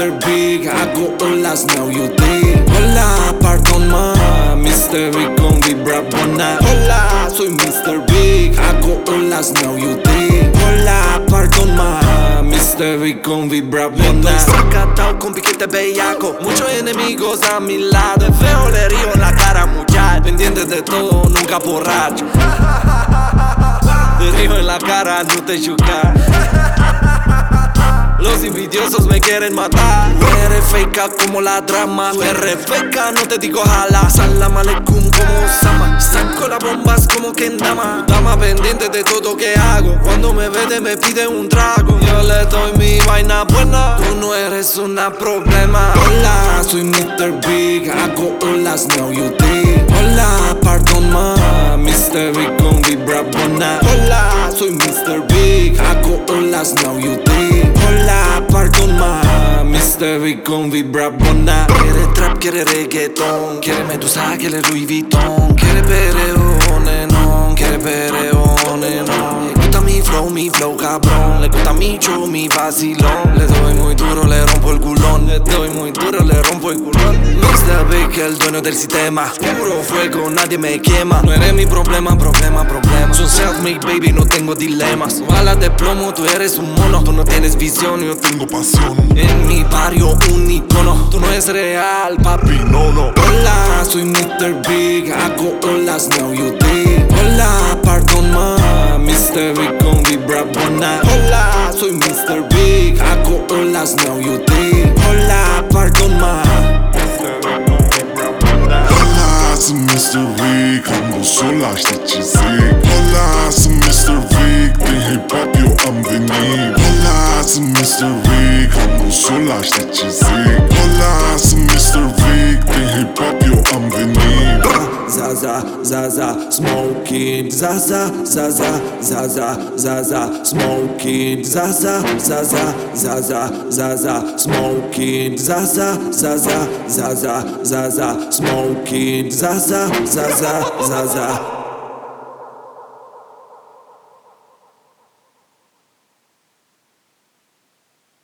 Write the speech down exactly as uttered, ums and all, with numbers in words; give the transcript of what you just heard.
mister Big, I go olas, now you dig. Hola, pardon ma, mister Big con vibra buena. Hola, soy mister Big, I go olas, now you dig. Hola, pardon ma, mister Big con vibra buena. Estoy sacatao con piquete bellaco, muchos enemigos a mi lado. Es feo, le río en la cara, muchacho. Pendiente de todo, nunca borracho. Le río en la cara, no te chucar. Los envidiosos me quieren matar. Tú eres feca como la drama. Tú eres feca, no te digo jala. Salam aleikum como Osama. Saco las bombas como Kendama. Dama pendiente de todo que hago. Cuando me vede me pide un trago. Yo le doy mi vaina buena. Tú no eres una problema. Hola, soy mister Big, I go olas, now you dig. Hola, pardon ma, mister Big con vibra buena. Hola, soy mister Big, I go olas, now you dig. Hola, pardon ma, mister Big con vibra buena. Quiere trap, quiere reggaeton. Quiere Medusa, quiere Louis Vuitton. Quiere pereone, no. Quiere pereone, no. Le gusta mi flow, mi flow cabrón. Le gusta mi show, mi vacilón. Le doy muy duro, le rompo el culón. Le doy muy duro, le rompo el culón. mister Big, el dueño del sistema. Puro fuego, nadie me quema. No eres mi problema, problema, problema. Soy self-made, baby, no tengo dilemas. Balas de plomo, tú eres un mono. Tú no tienes visión, yo tengo pasión. En mi barrio, un icono. Tú no eres real, papi, no, no. Hola, soy mister Big, I go olas, now you dig. Hola, pardon ma, mister Big con vibra buena. Hola, soy mister Big, I go olas, now you dig. Hola, pardon ma. Hola, sunt mister Big, am busola, știi ce zic? Hola, sunt mister Big, din hip-hop eu am venit. Hola, sunt mister Big, am busola, știi ce zic? Hola, sunt mister Big, din hip-hop eu am venit. Zaza, Zaza, smoking, Zaza, Zaza, Zaza, Zaza, smoking, Zaza, Zaza, Zaza, Zaza, smoking, Zaza, Zaza, Zaza, Zaza, smoking, Zaza, Zaza, Zaza.